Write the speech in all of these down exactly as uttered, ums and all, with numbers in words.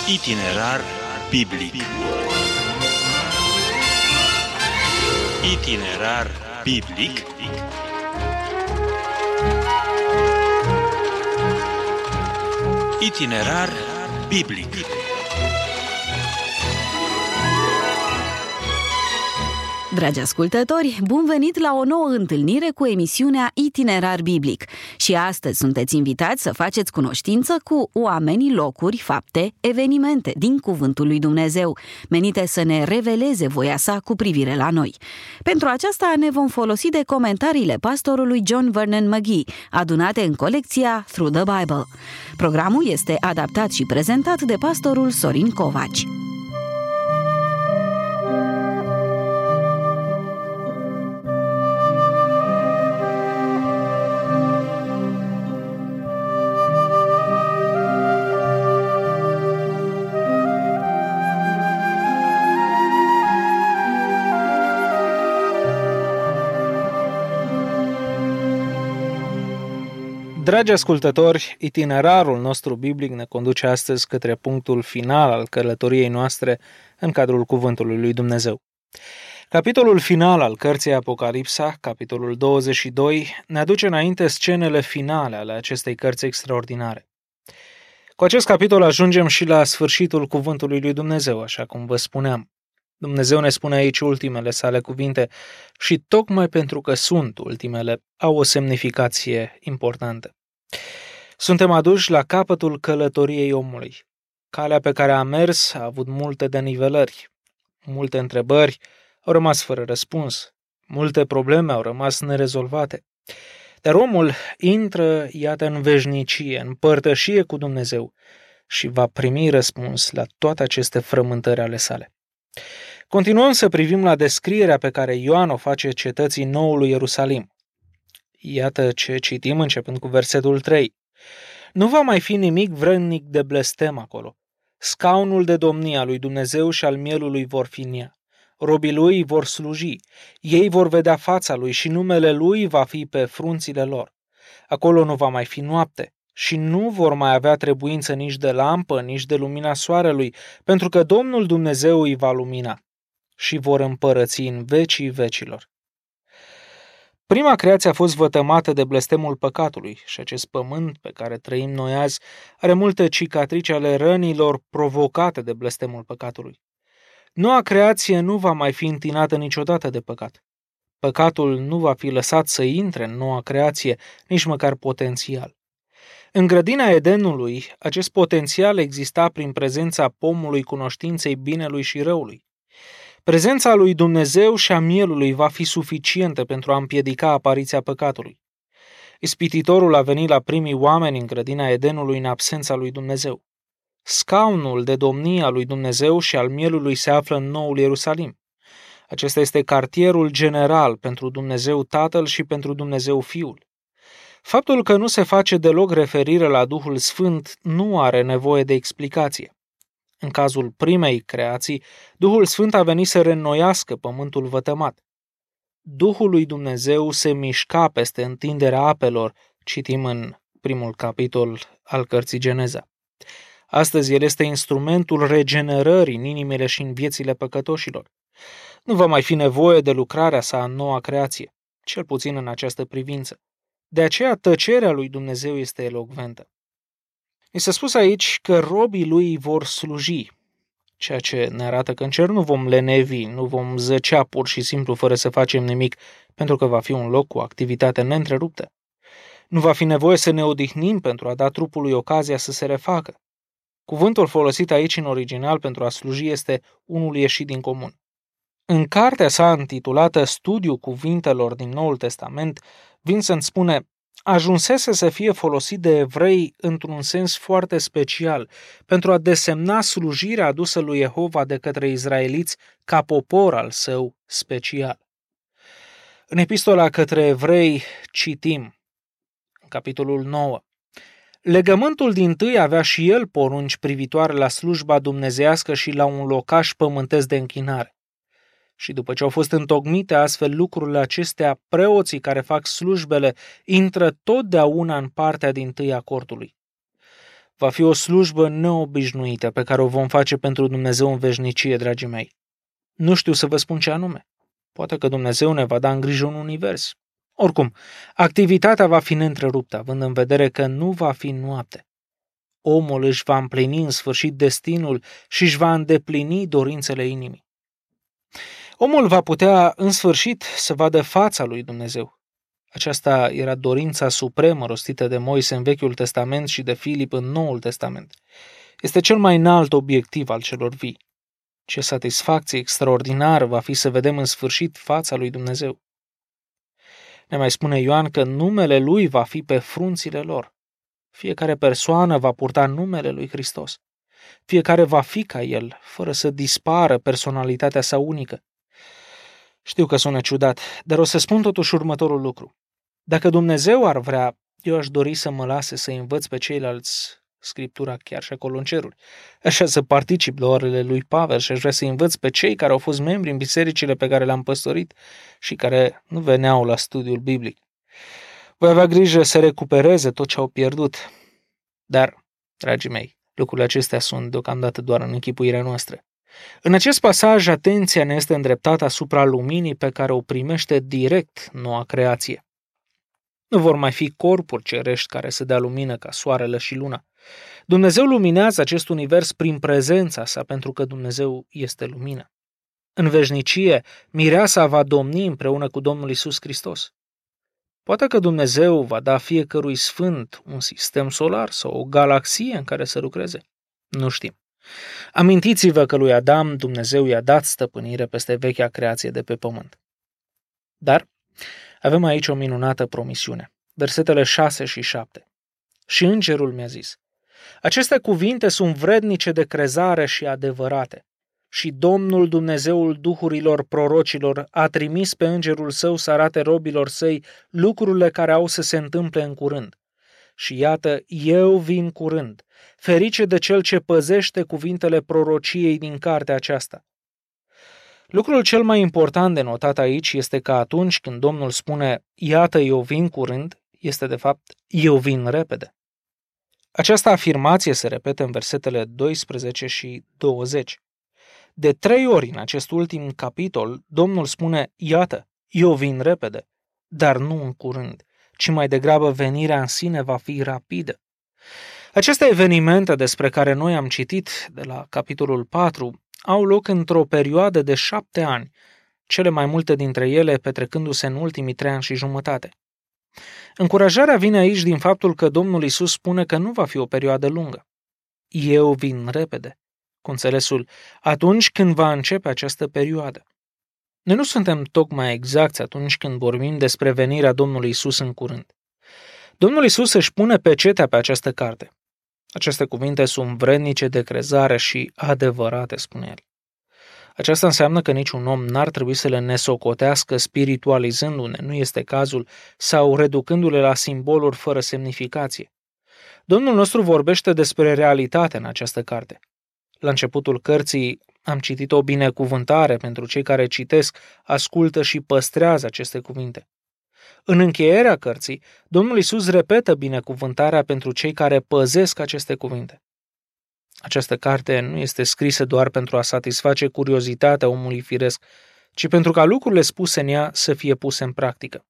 Itinerar biblic. Itinerar biblic. Itinerar biblic. Dragi ascultători, bun venit la o nouă întâlnire cu emisiunea Itinerar Biblic. Și astăzi sunteți invitați să faceți cunoștință cu oamenii, locuri, fapte, evenimente din Cuvântul lui Dumnezeu, menite să ne reveleze voia sa cu privire la noi. Pentru aceasta ne vom folosi de comentariile pastorului John Vernon McGee, adunate în colecția Through the Bible. Programul este adaptat și prezentat de pastorul Sorin Covaci. Dragi ascultători, itinerarul nostru biblic ne conduce astăzi către punctul final al călătoriei noastre în cadrul Cuvântului lui Dumnezeu. Capitolul final al cărții Apocalipsa, capitolul douăzeci și doi, ne aduce înainte scenele finale ale acestei cărți extraordinare. Cu acest capitol ajungem și la sfârșitul Cuvântului lui Dumnezeu, așa cum vă spuneam. Dumnezeu ne spune aici ultimele sale cuvinte și tocmai pentru că sunt ultimele, au o semnificație importantă. Suntem aduși la capătul călătoriei omului. Calea pe care a mers a avut multe denivelări, multe întrebări au rămas fără răspuns, multe probleme au rămas nerezolvate. Dar omul intră, iată, în veșnicie, în părtășie cu Dumnezeu și va primi răspuns la toate aceste frământări ale sale. Continuăm să privim la descrierea pe care Ioan o face cetății noului Ierusalim. Iată ce citim începând cu versetul trei. Nu va mai fi nimic vrednic de blestem acolo. Scaunul de domnie al lui Dumnezeu și al mielului vor fi în ea. Robii lui vor sluji. Ei vor vedea fața lui și numele lui va fi pe frunțile lor. Acolo nu va mai fi noapte și nu vor mai avea trebuință nici de lampă, nici de lumina soarelui, pentru că Domnul Dumnezeu îi va lumina și vor împărăți în vecii vecilor. Prima creație a fost vătămată de blestemul păcatului și acest pământ pe care trăim noi azi are multe cicatrici ale rănilor provocate de blestemul păcatului. Noua creație nu va mai fi întinată niciodată de păcat. Păcatul nu va fi lăsat să intre în noua creație, nici măcar potențial. În grădina Edenului, acest potențial exista prin prezența pomului cunoștinței binelui și răului. Prezența lui Dumnezeu și a mielului va fi suficientă pentru a împiedica apariția păcatului. Ispititorul a venit la primii oameni în grădina Edenului în absența lui Dumnezeu. Scaunul de domnie al lui Dumnezeu și al mielului se află în noul Ierusalim. Acesta este cartierul general pentru Dumnezeu Tatăl și pentru Dumnezeu Fiul. Faptul că nu se face deloc referire la Duhul Sfânt nu are nevoie de explicație. În cazul primei creații, Duhul Sfânt a venit să reînnoiască pământul vătămat. Duhul lui Dumnezeu se mișca peste întinderea apelor, citim în primul capitol al cărții Geneza. Astăzi el este instrumentul regenerării în inimile și în viețile păcătoșilor. Nu va mai fi nevoie de lucrarea sa în noua creație, cel puțin în această privință. De aceea tăcerea lui Dumnezeu este elocventă. Este spus aici că robii lui vor sluji, ceea ce ne arată că în cer nu vom lenevi, nu vom zăcea pur și simplu fără să facem nimic, pentru că va fi un loc cu activitate neîntreruptă. Nu va fi nevoie să ne odihnim pentru a da trupului ocazia să se refacă. Cuvântul folosit aici în original pentru a sluji este unul ieșit din comun. În cartea sa intitulată Studiul cuvintelor din Noul Testament, Vincent spune: ajunsese să fie folosit de evrei într-un sens foarte special, pentru a desemna slujirea adusă lui Jehova de către izraeliți ca popor al său special. În epistola către evrei citim, în capitolul nouă, legământul dintâi avea și el porunci privitoare la slujba dumnezeiască și la un locaș pământesc de închinare. Și după ce au fost întocmite astfel lucrurile acestea, preoții care fac slujbele intră totdeauna în partea dintâi a cortului. Va fi o slujbă neobișnuită pe care o vom face pentru Dumnezeu în veșnicie, dragii mei. Nu știu să vă spun ce anume. Poate că Dumnezeu ne va da în grijă un univers. Oricum, activitatea va fi neîntreruptă, având în vedere că nu va fi noapte. Omul își va împlini în sfârșit destinul și își va îndeplini dorințele inimii. Omul va putea în sfârșit să vadă fața lui Dumnezeu. Aceasta era dorința supremă rostită de Moise în Vechiul Testament și de Filip în Noul Testament. Este cel mai înalt obiectiv al celor vii. Ce satisfacție extraordinară va fi să vedem în sfârșit fața lui Dumnezeu. Ne mai spune Ioan că numele lui va fi pe frunțile lor. Fiecare persoană va purta numele lui Hristos. Fiecare va fi ca el, fără să dispară personalitatea sa unică. Știu că sună ciudat, dar o să spun totuși următorul lucru. Dacă Dumnezeu ar vrea, eu aș dori să mă lase să învăț pe ceilalți Scriptura chiar și acolo în ceruri. Așa să particip la orele lui Pavel și aș vrea să învăț pe cei care au fost membri în bisericile pe care le-am păstorit și care nu veneau la studiul biblic. Voi avea grijă să recupereze tot ce au pierdut. Dar, dragii mei, lucrurile acestea sunt deocamdată doar în închipuirea noastră. În acest pasaj, atenția ne este îndreptată asupra luminii pe care o primește direct noua creație. Nu vor mai fi corpuri cerești care să dea lumină ca soarele și luna. Dumnezeu luminează acest univers prin prezența sa, pentru că Dumnezeu este lumină. În veșnicie, mireasa va domni împreună cu Domnul Iisus Hristos. Poate că Dumnezeu va da fiecărui sfânt un sistem solar sau o galaxie în care să lucreze. Nu știm. Amintiți-vă că lui Adam Dumnezeu i-a dat stăpânire peste vechea creație de pe pământ. Dar avem aici o minunată promisiune. Versetele șase și șapte. Și îngerul mi-a zis: aceste cuvinte sunt vrednice de crezare și adevărate. Și Domnul Dumnezeul duhurilor prorocilor a trimis pe îngerul său să arate robilor săi lucrurile care au să se întâmple în curând. Și iată, eu vin curând. Ferice de cel ce păzește cuvintele prorociei din cartea aceasta. Lucrul cel mai important de notat aici este că atunci când Domnul spune iată, eu vin curând, este de fapt eu vin repede. Această afirmație se repetă în versetele doisprezece și douăzeci. De trei ori în acest ultim capitol, Domnul spune iată, eu vin repede, dar nu în curând, ci mai degrabă venirea în sine va fi rapidă. Aceste evenimente despre care noi am citit de la capitolul patru au loc într-o perioadă de șapte ani, cele mai multe dintre ele petrecându-se în ultimii trei ani și jumătate. Încurajarea vine aici din faptul că Domnul Iisus spune că nu va fi o perioadă lungă. Eu vin repede, cu înțelesul atunci când va începe această perioadă. Noi nu suntem tocmai exacti atunci când vorbim despre venirea Domnului Iisus în curând. Domnul Iisus își pune pecetea pe această carte. Aceste cuvinte sunt vrednice de crezare și adevărate, spune el. Aceasta înseamnă că niciun om n-ar trebui să le nesocotească spiritualizându-ne, nu este cazul, sau reducându-le la simboluri fără semnificație. Domnul nostru vorbește despre realitate în această carte. La începutul cărții am citit o binecuvântare pentru cei care citesc, ascultă și păstrează aceste cuvinte. În încheierea cărții, Domnul Iisus repetă binecuvântarea pentru cei care păzesc aceste cuvinte. Această carte nu este scrisă doar pentru a satisface curiozitatea omului firesc, ci pentru ca lucrurile spuse în ea să fie puse în practică.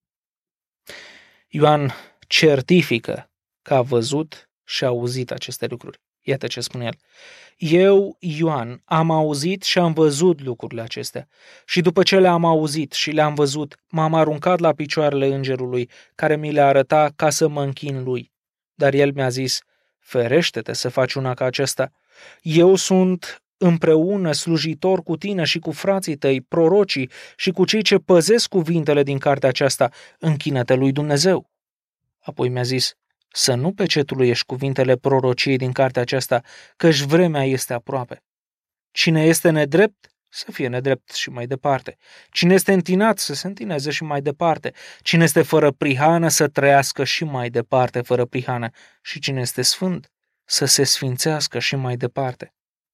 Ioan certifică că a văzut și a auzit aceste lucruri. Iată ce spune el. Eu, Ioan, am auzit și am văzut lucrurile acestea. Și după ce le-am auzit și le-am văzut, m-am aruncat la picioarele îngerului, care mi le arăta ca să mă închin lui. Dar el mi-a zis, ferește-te să faci una ca aceasta. Eu sunt împreună slujitor cu tine și cu frații tăi, prorocii, și cu cei ce păzesc cuvintele din cartea aceasta, închină-te lui Dumnezeu. Apoi mi-a zis, să nu pecetuluiești cuvintele prorociei din cartea aceasta, căci vremea este aproape. Cine este nedrept, să fie nedrept și mai departe. Cine este întinat, să se întineze și mai departe. Cine este fără prihană, să trăiască și mai departe fără prihană. Și cine este sfânt, să se sfințească și mai departe.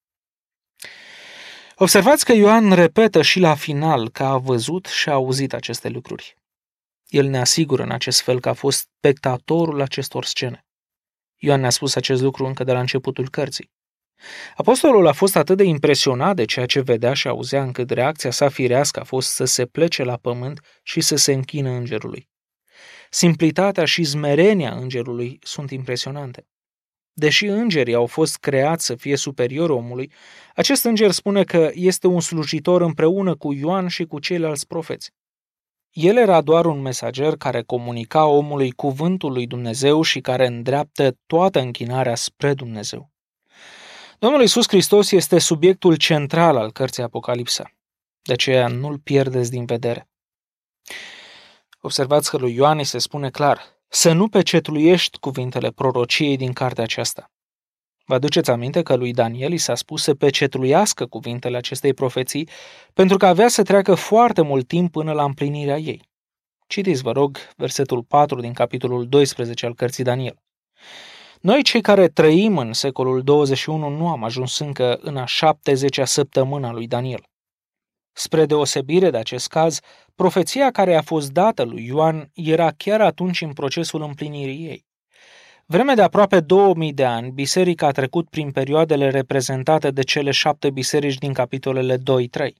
Observați că Ioan repetă și la final că a văzut și a auzit aceste lucruri. El ne asigură în acest fel că a fost spectatorul acestor scene. Ioan ne-a spus acest lucru încă de la începutul cărții. Apostolul a fost atât de impresionat de ceea ce vedea și auzea, încât reacția sa firească a fost să se plece la pământ și să se închină îngerului. Simplitatea și smerenia îngerului sunt impresionante. Deși îngerii au fost creați să fie superiori omului, acest înger spune că este un slujitor împreună cu Ioan și cu ceilalți profeți. El era doar un mesager care comunica omului cuvântul lui Dumnezeu și care îndreaptă toată închinarea spre Dumnezeu. Domnul Iisus Hristos este subiectul central al cărții Apocalipsa. De aceea nu-l pierdeți din vedere. Observați că lui Ioan îi se spune clar: să nu pecetluiești cuvintele prorociei din cartea aceasta. Vă aduceți aminte că lui Daniel i s-a spus să pecetluiască cuvintele acestei profeții pentru că avea să treacă foarte mult timp până la împlinirea ei. Citiți, vă rog, versetul patru din capitolul doisprezece al cărții Daniel. Noi, cei care trăim în secolul douăzeci și unu, nu am ajuns încă în a șaptezecea săptămână a lui Daniel. Spre deosebire de acest caz, profeția care a fost dată lui Ioan era chiar atunci în procesul împlinirii ei. Vreme de aproape două mii de ani, biserica a trecut prin perioadele reprezentate de cele șapte biserici din capitolele doi trei.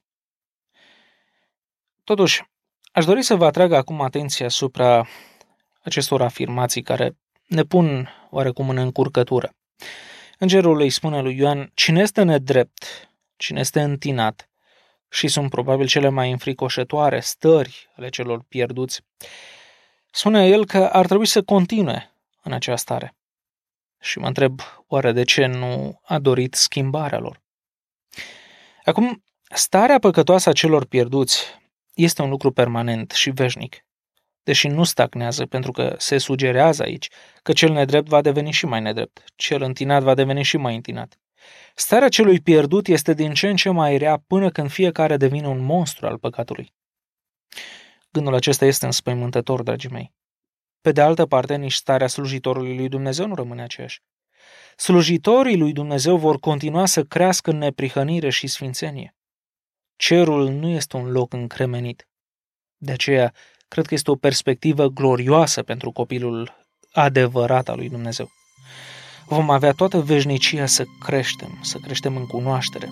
Totuși, aș dori să vă atrag acum atenția asupra acestor afirmații care ne pun oarecum în încurcătură. Îngerul îi spune lui Ioan: cine este nedrept, cine este întinat, și sunt probabil cele mai înfricoșătoare stări ale celor pierduți, spune el că ar trebui să continue în acea stare. Și mă întreb, oare de ce nu a dorit schimbarea lor? Acum, starea păcătoasă a celor pierduți este un lucru permanent și veșnic, deși nu stagnează, pentru că se sugerează aici că cel nedrept va deveni și mai nedrept, cel întinat va deveni și mai întinat. Starea celui pierdut este din ce în ce mai rea până când fiecare devine un monstru al păcatului. Gândul acesta este înspăimântător, dragii mei. Pe de altă parte, nici starea slujitorului lui Dumnezeu nu rămâne aceeași. Slujitorii lui Dumnezeu vor continua să crească în neprihănire și sfințenie. Cerul nu este un loc încremenit. De aceea, cred că este o perspectivă glorioasă pentru copilul adevărat al lui Dumnezeu. Vom avea toată veșnicia să creștem, să creștem în cunoaștere.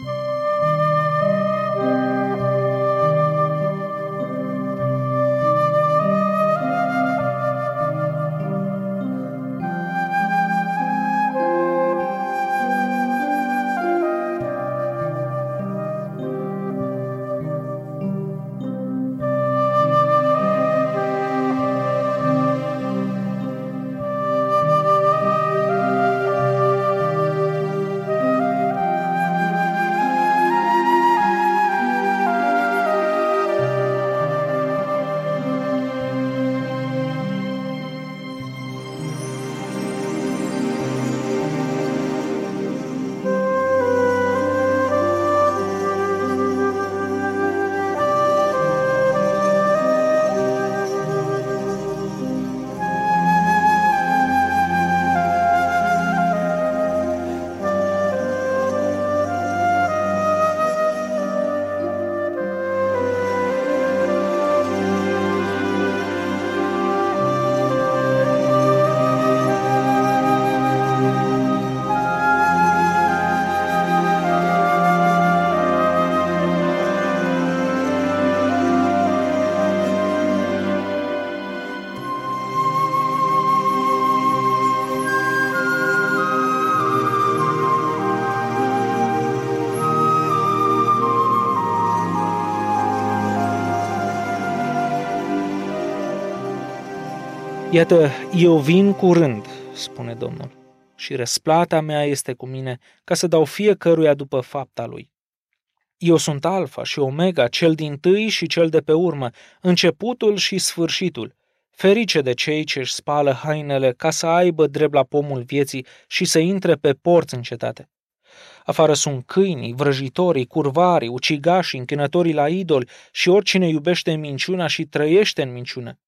Iată, eu vin curând, spune Domnul, și răsplata mea este cu mine ca să dau fiecăruia după fapta lui. Eu sunt Alfa și Omega, cel dintâi și cel de pe urmă, începutul și sfârșitul. Ferice de cei ce își spală hainele ca să aibă drept la pomul vieții și să intre pe porți în cetate. Afară sunt câinii, vrăjitorii, curvarii, ucigașii, închinătorii la idoli și oricine iubește minciuna și trăiește în minciună.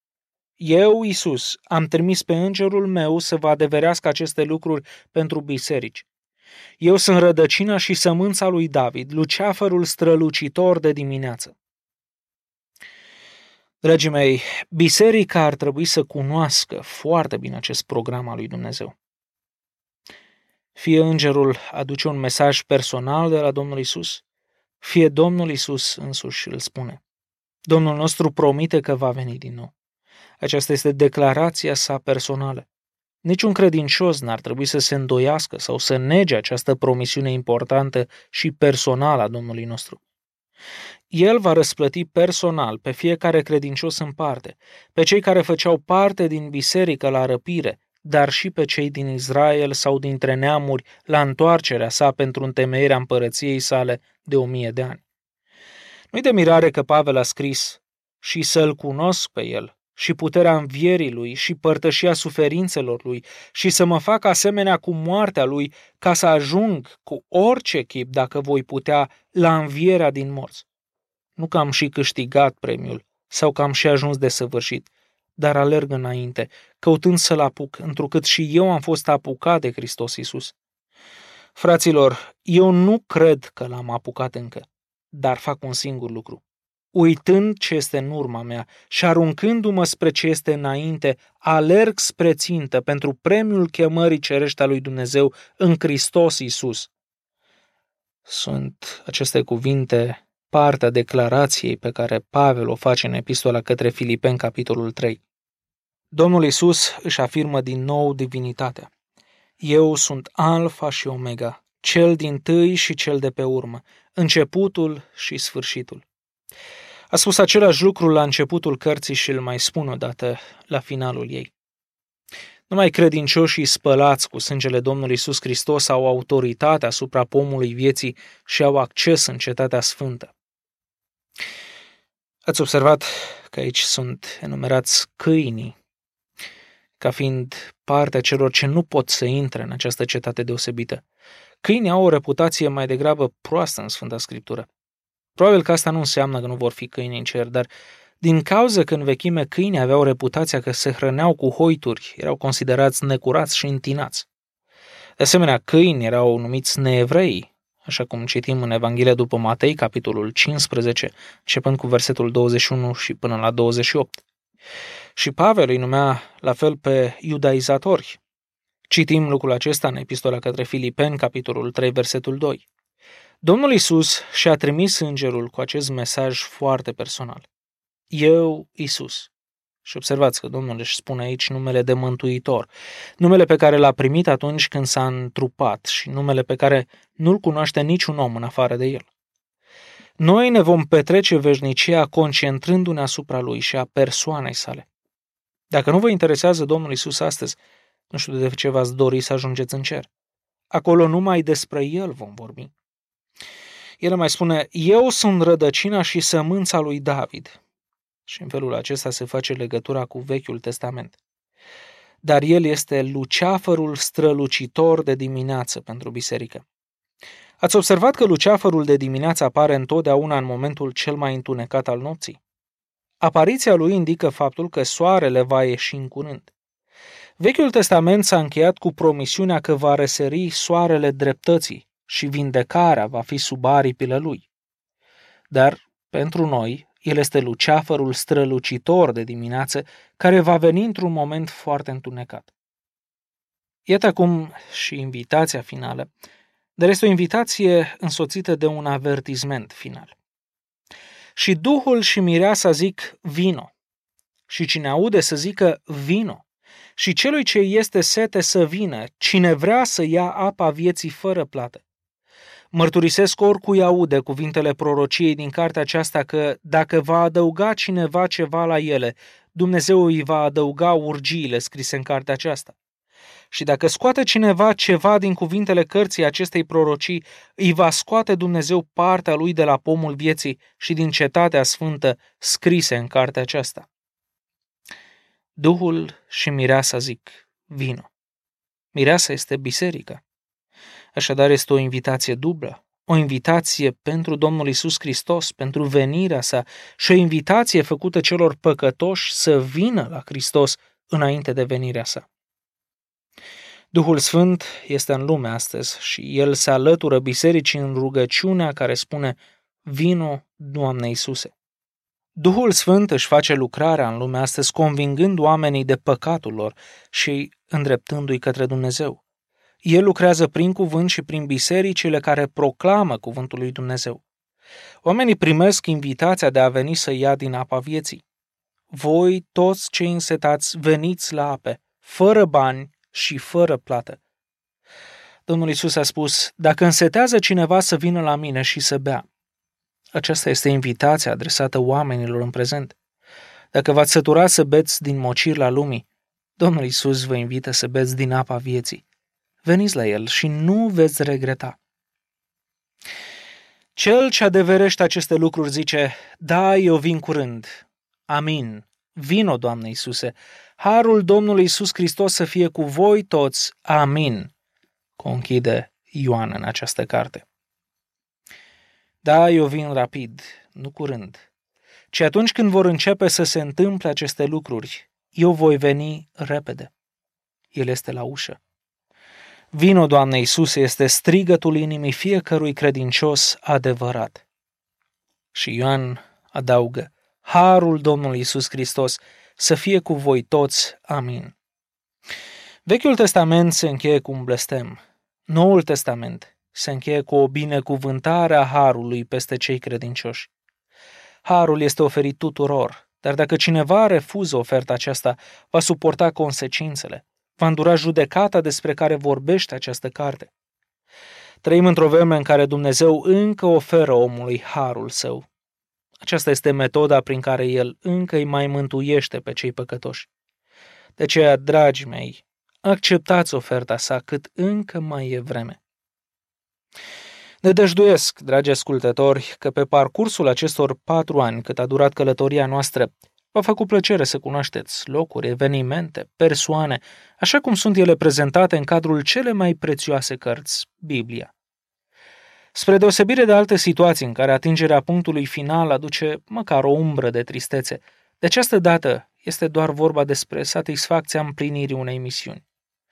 Eu, Iisus, am trimis pe îngerul meu să vă adeverească aceste lucruri pentru biserici. Eu sunt rădăcina și sămânța lui David, luceafărul strălucitor de dimineață. Dragii mei, biserica ar trebui să cunoască foarte bine acest program al lui Dumnezeu. Fie îngerul aduce un mesaj personal de la Domnul Isus, fie Domnul Isus însuși îl spune. Domnul nostru promite că va veni din nou. Aceasta este declarația sa personală. Niciun credincios n-ar trebui să se îndoiască sau să nege această promisiune importantă și personală a Domnului nostru. El va răsplăti personal pe fiecare credincios în parte, pe cei care făceau parte din biserică la răpire, dar și pe cei din Israel sau dintre neamuri la întoarcerea sa pentru întemeierea împărăției sale de o mie de ani. Nu-i de mirare că Pavel a scris: și să-l cunosc pe el, și puterea învierii lui, și părtășia suferințelor lui, și să mă fac asemenea cu moartea lui, ca să ajung cu orice chip, dacă voi putea, la învierea din morți. Nu că am și câștigat premiul, sau că am și ajuns desăvârșit, dar alerg înainte, căutând să-l apuc, întrucât și eu am fost apucat de Hristos Iisus. Fraților, eu nu cred că l-am apucat încă, dar fac un singur lucru. Uitând ce este în urma mea și aruncându-mă spre ce este înainte, alerg spre țintă pentru premiul chemării cerești a lui Dumnezeu în Hristos Iisus. Sunt aceste cuvinte partea declarației pe care Pavel o face în epistola către Filipeni, capitolul trei. Domnul Iisus își afirmă din nou divinitatea. Eu sunt Alfa și Omega, cel dintâi și cel de pe urmă, începutul și sfârșitul. A spus același lucru la începutul cărții și îl mai spun odată la finalul ei. Numai credincioșii spălați cu sângele Domnului Iisus Hristos au autoritate asupra pomului vieții și au acces în cetatea sfântă. Ați observat că aici sunt enumerați câinii, ca fiind partea celor ce nu pot să intre în această cetate deosebită. Câinii au o reputație mai degrabă proastă în Sfânta Scriptură. Probabil că asta nu înseamnă că nu vor fi câini în cer, dar din cauza că în vechime câinii aveau reputația că se hrăneau cu hoituri, erau considerați necurați și întinați. De asemenea, câini erau numiți neevrei, așa cum citim în Evanghelia după Matei, capitolul cincisprezece, începând cu versetul douăzeci și unu și până la douăzeci și opt. Și Pavel îi numea la fel pe iudaizatori. Citim lucrul acesta în epistola către Filipeni, capitolul trei, versetul doi. Domnul Iisus și-a trimis îngerul cu acest mesaj foarte personal. Eu, Iisus. Și observați că Domnul își spune aici numele de mântuitor, numele pe care l-a primit atunci când s-a întrupat și numele pe care nu-l cunoaște niciun om în afară de el. Noi ne vom petrece veșnicia concentrându-ne asupra lui și a persoanei sale. Dacă nu vă interesează Domnul Iisus astăzi, nu știu de ce v-ați dori să ajungeți în cer. Acolo numai despre el vom vorbi. El mai spune, eu sunt rădăcina și sămânța lui David. Și în felul acesta se face legătura cu Vechiul Testament. Dar el este luceafărul strălucitor de dimineață pentru biserică. Ați observat că luceafărul de dimineață apare întotdeauna în momentul cel mai întunecat al nopții? Apariția lui indică faptul că soarele va ieși în curând. Vechiul Testament s-a încheiat cu promisiunea că va răsări soarele dreptății și vindecarea va fi sub aripile lui. Dar, pentru noi, el este luceafărul strălucitor de dimineață care va veni într-un moment foarte întunecat. Iată acum și invitația finală, dar este o invitație însoțită de un avertisment final. Și Duhul și Mireasa zic, vino. Și cine aude să zică, vino. Și celui ce este sete să vină, cine vrea să ia apa vieții fără plată. Mărturisesc oricui aude cuvintele prorociei din cartea aceasta că dacă va adăuga cineva ceva la ele, Dumnezeu îi va adăuga urgiile scrise în cartea aceasta. Și dacă scoate cineva ceva din cuvintele cărții acestei prorocii, îi va scoate Dumnezeu partea lui de la pomul vieții și din cetatea sfântă scrise în cartea aceasta. Duhul și Mireasa zic, vino. Mireasa este biserica. Așadar este o invitație dublă, o invitație pentru Domnul Iisus Hristos, pentru venirea sa și o invitație făcută celor păcătoși să vină la Hristos înainte de venirea sa. Duhul Sfânt este în lume astăzi și el se alătură bisericii în rugăciunea care spune, vino, Doamne Iisuse. Duhul Sfânt își face lucrarea în lume astăzi convingând oamenii de păcatul lor și îndreptându-i către Dumnezeu. El lucrează prin cuvânt și prin bisericile care proclamă cuvântul lui Dumnezeu. Oamenii primesc invitația de a veni să ia din apa vieții. Voi, toți cei însetați, veniți la ape, fără bani și fără plată. Domnul Iisus a spus, dacă însetează cineva să vină la mine și să bea. Aceasta este invitația adresată oamenilor în prezent. Dacă v-ați săturat să beți din mocirla lumii, Domnul Iisus vă invită să beți din apa vieții. Veniți la El și nu veți regreta. Cel ce adeverește aceste lucruri zice, da, eu vin curând. Amin. Vino, Doamne Iisuse. Harul Domnului Iisus Hristos să fie cu voi toți. Amin. Conchide Ioan în această carte. Da, eu vin rapid, nu curând, ci atunci când vor începe să se întâmple aceste lucruri, eu voi veni repede. El este la ușă. Vino, Doamne Iisuse, este strigătul inimii fiecărui credincios adevărat. Și Ioan adaugă, harul Domnului Iisus Hristos să fie cu voi toți. Amin. Vechiul Testament se încheie cu un blestem. Noul Testament se încheie cu o binecuvântare a harului peste cei credincioși. Harul este oferit tuturor, dar dacă cineva refuză oferta aceasta, va suporta consecințele, va îndura judecata despre care vorbește această carte. Trăim într-o vreme în care Dumnezeu încă oferă omului harul său. Aceasta este metoda prin care El încă îi mai mântuiește pe cei păcătoși. De aceea, dragii mei, acceptați oferta sa cât încă mai e vreme. Nădăjduiesc, dragi ascultători, că pe parcursul acestor patru ani cât a durat călătoria noastră, v-a făcut plăcere să cunoașteți locuri, evenimente, persoane, așa cum sunt ele prezentate în cadrul cele mai prețioase cărți, Biblia. Spre deosebire de alte situații în care atingerea punctului final aduce măcar o umbră de tristețe, de această dată este doar vorba despre satisfacția împlinirii unei misiuni.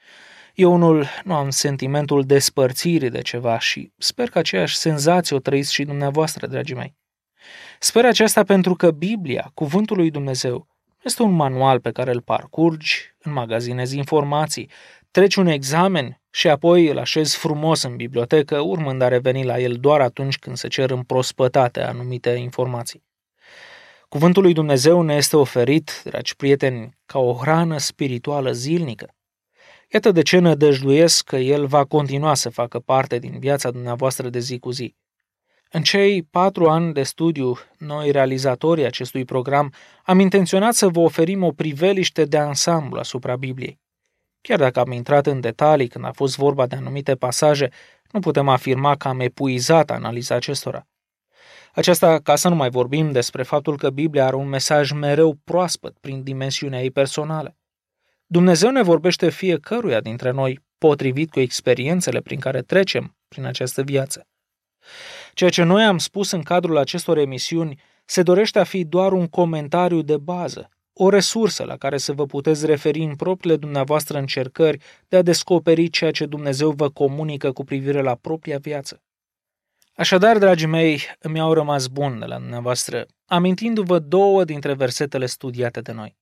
Eu unul nu am sentimentul despărțirii de ceva și sper că aceeași senzație o trăiți și dumneavoastră, dragii mei. Sper aceasta pentru că Biblia, cuvântul lui Dumnezeu, este un manual pe care îl parcurgi, înmagazinezi informații, treci un examen și apoi îl așezi frumos în bibliotecă, urmând a reveni la el doar atunci când se cer împrospătate anumite informații. Cuvântul lui Dumnezeu ne este oferit, dragi prieteni, ca o hrană spirituală zilnică. Iată de ce nădăjduiesc că El va continua să facă parte din viața dumneavoastră de zi cu zi. În cei patru ani de studiu, noi realizatorii acestui program am intenționat să vă oferim o priveliște de ansamblu asupra Bibliei. Chiar dacă am intrat în detalii când a fost vorba de anumite pasaje, nu putem afirma că am epuizat analiza acestora. Aceasta ca să nu mai vorbim despre faptul că Biblia are un mesaj mereu proaspăt prin dimensiunea ei personală. Dumnezeu ne vorbește fiecăruia dintre noi potrivit cu experiențele prin care trecem prin această viață. Ceea ce noi am spus în cadrul acestor emisiuni se dorește a fi doar un comentariu de bază, o resursă la care să vă puteți referi în propriile dumneavoastră încercări de a descoperi ceea ce Dumnezeu vă comunică cu privire la propria viață. Așadar, dragii mei, îmi au rămas bun de la dumneavoastră, amintindu-vă două dintre versetele studiate de noi.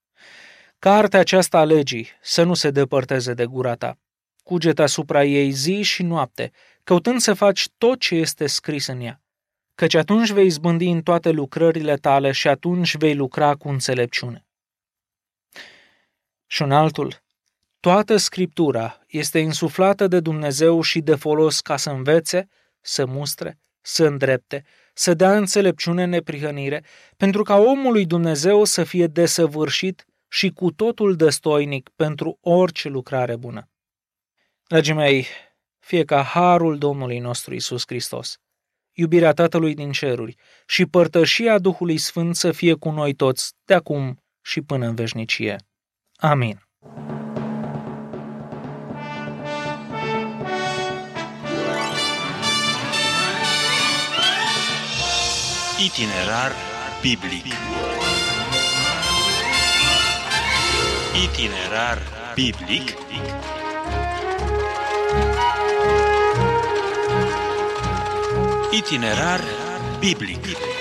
Cartea aceasta a legii să nu se depărteze de gura ta. Cugetă asupra ei zi și noapte, căutând să faci tot ce este scris în ea, căci atunci vei izbândi în toate lucrările tale și atunci vei lucra cu înțelepciune. Și un altul, toată Scriptura este insuflată de Dumnezeu și de folos ca să învețe, să mustre, să îndrepte, să dea înțelepciune în neprihănire, pentru ca omul lui Dumnezeu să fie desăvârșit și cu totul destoinic pentru orice lucrare bună. Dragii mei, fie ca harul Domnului nostru Iisus Hristos, iubirea Tatălui din ceruri și părtășia Duhului Sfânt să fie cu noi toți, de acum și până în veșnicie. Amin. Itinerar biblic. Itinerar biblic. Itinerar biblic.